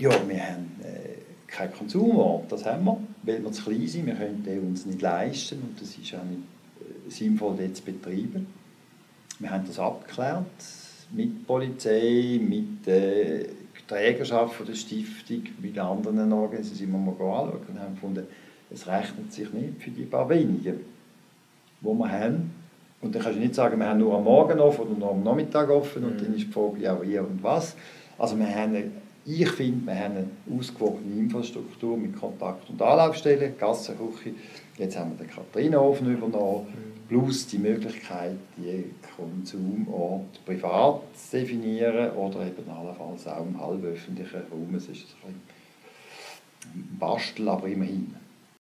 Ja, wir haben keinen Konsumort, das haben wir, weil wir zu klein sind, wir können den uns nicht leisten und das ist auch nicht sinnvoll, den zu betreiben. Wir haben das abgeklärt mit der Polizei, mit der Trägerschaft der Stiftung, mit anderen Organisationen, die wir anschauen und haben gefunden, es rechnet sich nicht für die paar wenigen, die wir haben. Und dann kannst du nicht sagen, wir haben nur am Morgen offen oder nur am Nachmittag offen und dann ist die Frage ja wie und was. Also ich finde, wir haben eine ausgewogene Infrastruktur mit Kontakt- und Anlaufstellen, Gassenküche. Jetzt haben wir den Katharienhofen übernommen, plus die Möglichkeit, die Konsumorte privat zu definieren oder eben allenfalls auch im halböffentlichen Raum. Es ist ein Bastel, aber immerhin.